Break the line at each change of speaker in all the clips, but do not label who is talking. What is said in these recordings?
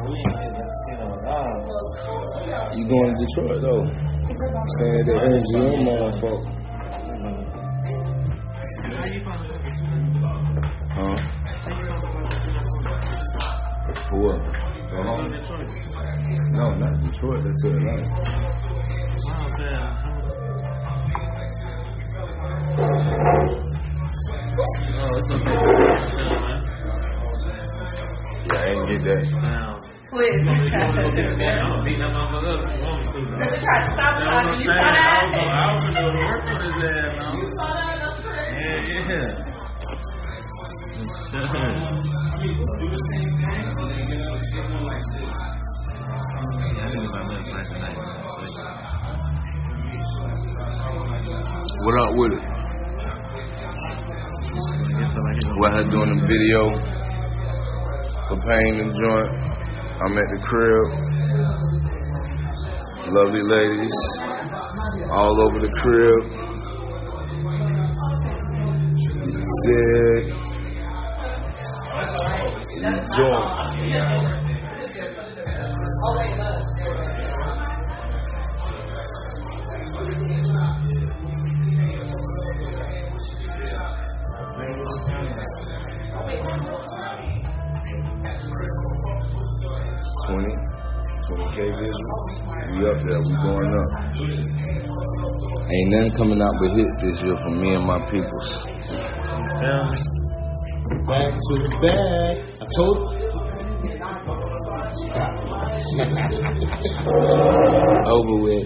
we ain't getting the casino at all.
You going to Detroit though? Saying that MGM motherfucker. Huh? For what? Go home? No, not Detroit. That's Atlanta.
Oh, it's okay.
Yeah, I ain't get that.
Please.
I'm beating up my mother up if you want me to.
They tried to stop us. You saw that?
I was going to work on his ass now.
You saw that? That's crazy.
Yeah.
What up with it? What I doing the video for Pain and Joint. I'm at the crib. Lovely ladies all over the crib. Zig. Joint. 20K visuals. We up there, we going up. Ain't nothing coming out but hits this year from me and my peoples.
Back to the bag. I told you.
Over with.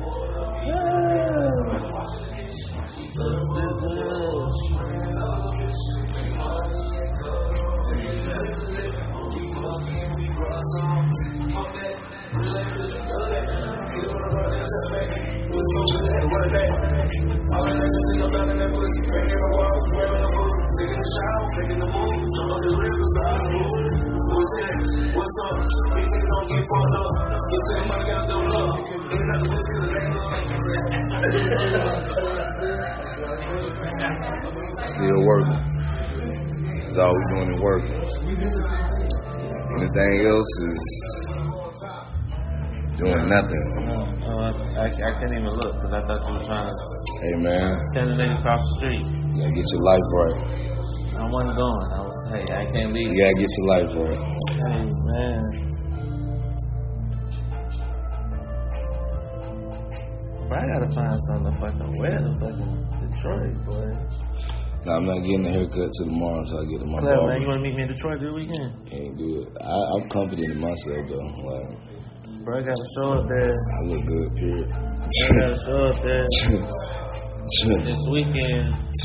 'Still working. That's all we doing is working. Anything else is doing nothing.
I can't even look because I thought you were trying to.
Hey man,
Send a nigga across the street.
you gotta get your life right.
I wasn't going. I was, hey, I can't leave.
You gotta get your life right.
Hey, man. Bro, I gotta find something to fucking wear to fucking Detroit, boy.
Nah, I'm not getting a haircut till tomorrow, so I get to my
Clever,
barber.
man, you wanna meet me in Detroit this weekend?
Ain't do it. I'm confident in myself though. Like,
Bro, I gotta show up there.
I look good, period.
I gotta show up there this weekend.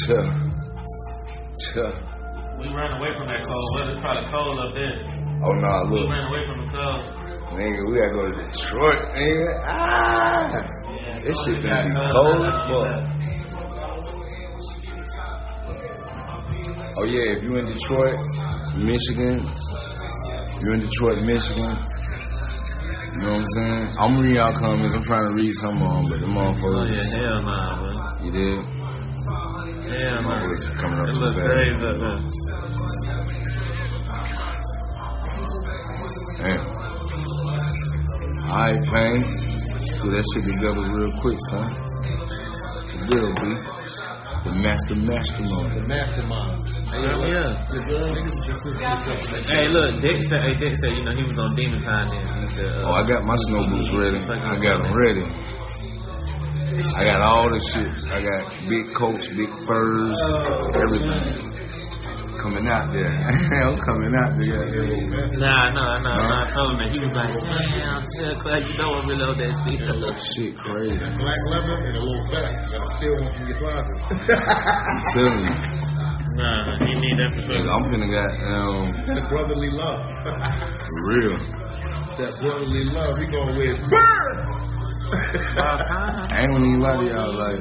We ran away from that cold weather. It's probably cold up there.
Oh nah,
We
look,
ran away from the cold.
nigga, we gotta go to Detroit, nigga. This shit gonna be cold as fuck. Oh yeah, if you in Detroit, Michigan, you in Detroit, Michigan. You know what I'm saying? I'm reading y'all comments. I'm trying to read some of them, but the
Oh
motherfuckers.
yeah, hell nah, bro.
You did?
Hell nah.
Motherfuckers coming up
It
too
looks
fast.
crazy up there.
Damn. Alright, Pain. Put that shit together real quick, son. It will be. The mastermind.
The mastermind.
Yeah. Hey, look, Dick said, you know, he was on Demon Time then. He said,
Oh, I got my snow boots ready. I got them ready. I got all the shit. I got big coats, big furs, everything. Coming out there. I'm coming out there.
Nah, I told him that. He was like, damn, tell Clay, you know I'm really on that still.
Shit crazy.
Black leather and a little fat. Got a still one from your closet.
I'm telling you.
Nah, he need that for sure.
I'm finna got,
That brotherly love.
for real.
That brotherly love. We gonna wear burn.
I ain't gonna even lie to y'all, like,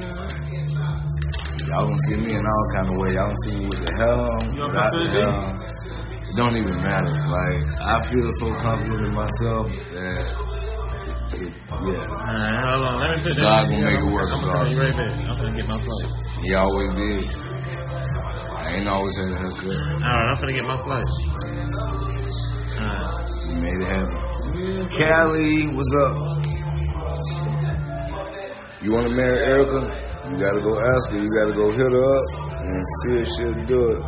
y'all gonna see me in all kind of ways. Y'all gonna see me with the hell, without the hell. It don't even matter. Like, I feel so confident in myself that, yeah.
Alright, hold on. Let me put that.
God gonna make it work,
I'm
dog.
gonna be right back. I'm gonna get my flight.
He always did. I ain't always had a haircut.
Alright, I'm gonna get my flight. time.
We made it happen. Callie, what's up? You want to marry Erica? You gotta go ask her. You gotta go hit her up and see if she'll do it.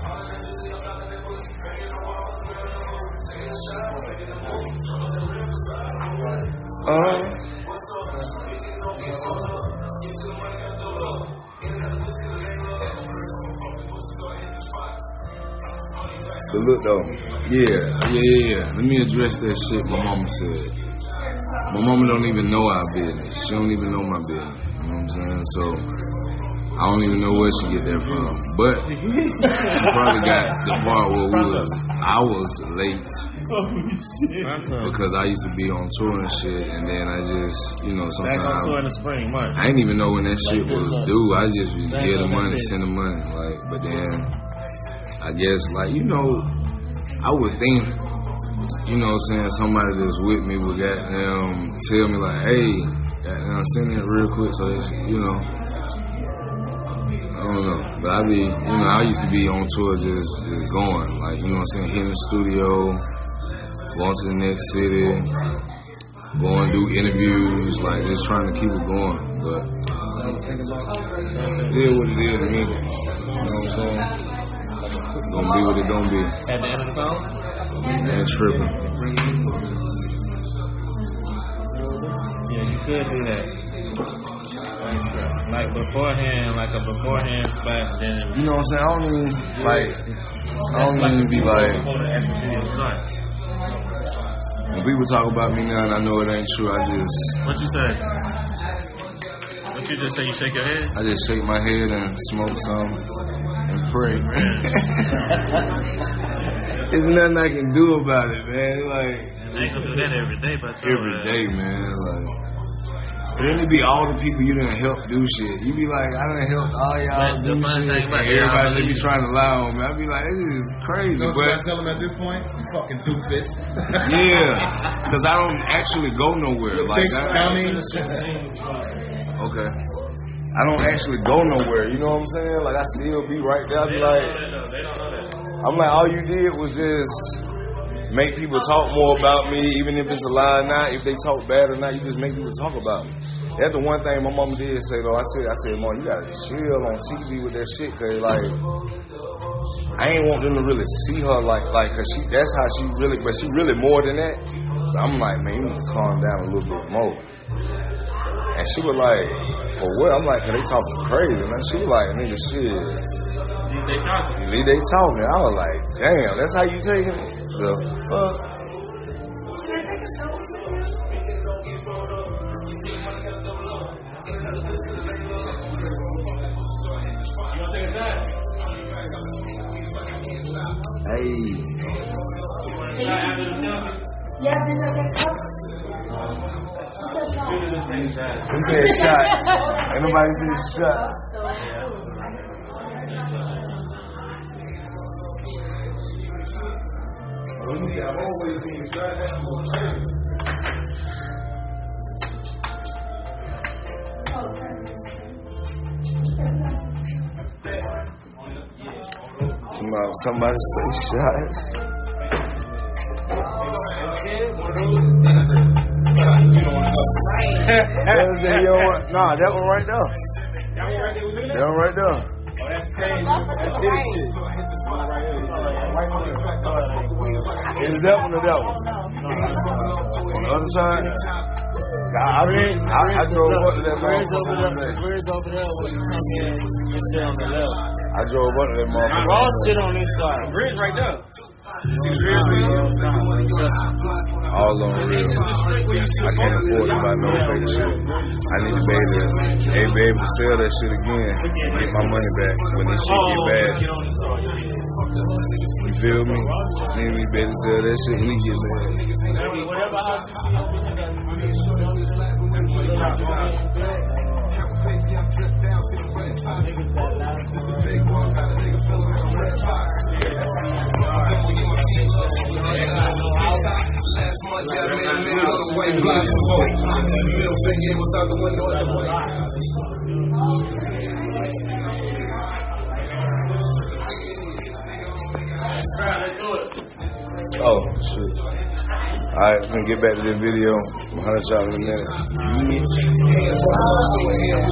But look though, yeah. Let me address that shit my mama said. My mama don't even know our business. She don't even know my business. You know what I'm saying? So I don't even know where she get that from. But she probably got the part where I was late because I used to be on tour and shit, and then I just, sometimes
back on tour in the spring, March.
I didn't even know when that shit was due. I just was get the money, send the money, but then I guess I would think, somebody that's with me would tell me hey, send it real quick so that, I don't know. But I used to be on tour just going, hitting the studio, going to the next city, going do interviews, just trying to keep it going. But it is what it is to me. You know what I'm saying? Gonna be what it gonna be.
At the end of the song?
And tripping.
Yeah, you could do that. Like beforehand, like a beforehand splash, then.
You know what I'm saying? I don't even be like. When people talk about me now and I know it ain't true, I just.
What you say? What you just say? You shake your head?
I just shake my head and smoke some and pray. There's nothing I can do about it, man.
I ain't gonna do that every day, but
every day, man. Then it be all the people you done help do shit. You be like, I done helped all y'all do shit, and everybody they be trying to lie on me. I be like, this is crazy.
Don't you tell them at this point, you fucking doofus.
Yeah, because I don't actually go nowhere. Okay. I don't actually go nowhere. You know what I'm saying? I still be right there. I be like, I'm like, all you did was just make people talk more about me, even if it's a lie or not. If they talk bad or not, you just make people talk about me. That's the one thing my mama did say though. I said, Mom, you gotta chill on TV with that shit, cause I ain't want them to really see her cause that's how she really, but she really more than that. So I'm like, man, you need to calm down a little bit more. And she was like, for what? I'm like, cause they talking crazy, man. She was like, nigga, shit. They talking. I was like, damn, that's how you taking it? The fuck? Hey.
Yeah, then I get
Who said shots? Ain't nobody said shots. I've always been somebody say shots. Nah, that one right there. That one right there.
Oh, that's crazy. That's big shit.
Is that one or that one? On the other side? I drove up to that motherfucker.
Where's over there when you come in and sit on the left?
I drove up to that motherfucker.
We're all sit on this side.
Bridge right there.
All on the real. I can't afford to buy no fake shit. I need to be able to sell that shit again and get my money back when this shit get bad. You feel me? Need me be able to sell that shit when it get bad.
Whatever house you see
Last month, I made a nigga out of white block smoke. Middle finger was out the window at the white.
Oh, shit. Alright, I'm gonna get back to this video. 100 shots in a minute.